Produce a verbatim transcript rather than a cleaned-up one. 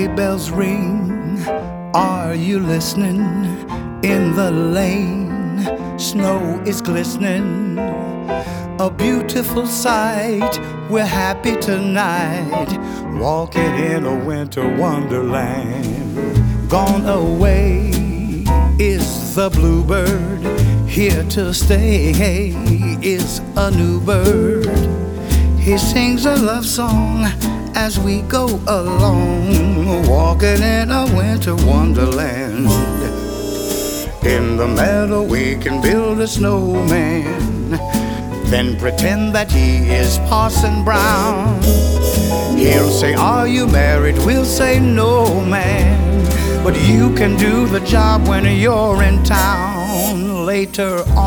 bells ring. Are you listening? In the lane, snow is glistening. A beautiful sight. We're happy tonight, walking in a winter wonderland. Gone away is the bluebird. Here to stay is a new bird. He sings a love song as we go along, walking in a winter wonderland. In the meadow we can build a snowman, then pretend that he is Parson Brown. He'll say, "Are you married?" We'll say, "No, man." But you can do the job when you're in town. Later on